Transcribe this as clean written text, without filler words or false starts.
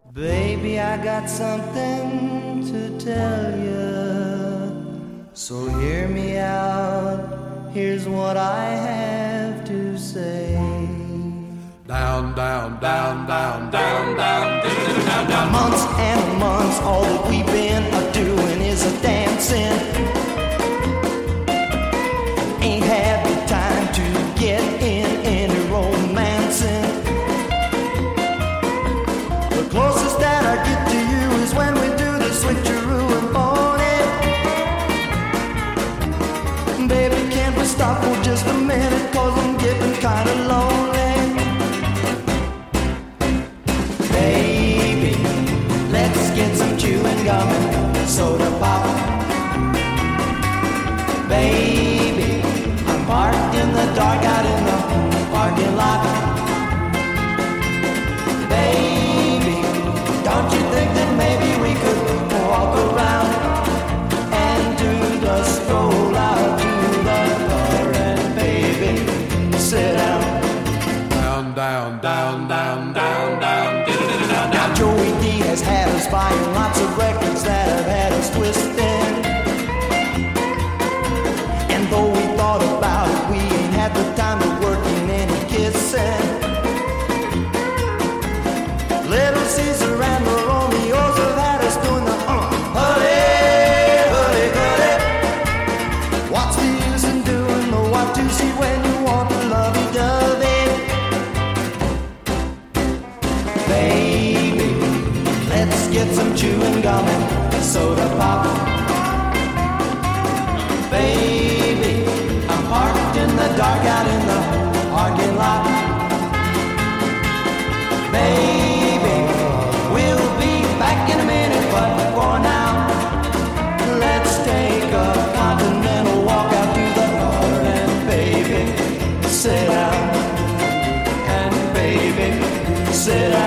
Baby, I got something to tell you, so hear me out, here's what I have to say. Down, down, down, down, down, down, down, down. Months and months, all that we've been a-doing is a-dancing. Ain't had the time to get in any romancing. The closest that I get to you is when we do the switcheroo and phone it. Baby, can't we stop for just a minute, 'cause I'm getting kinda lonely. Baby, let's get some chewing gum and soda pop. Baby, I'm parked in the dark out in the parking lot. Baby, don't you think that maybe we could walk around and do the stroll out to the car and baby, sit down. Down, down, down, down, down, down, down. Now Joey D has had us buying lots of records that have had us twisting. And though we thought about it, we ain't had the time to work in any kissing. Little Caesar and the Romeos have had us doing the huddy, huddy, huddy. What's the use in doing the what to see when you want the lovey-dovey? Baby, let's get some chewing gum and soda pop. Baby, I'm parked in the dark out in the parking lot. Baby, we'll be back in a minute, but for now, let's take a continental walk out to the car and baby, sit down. And baby, sit down.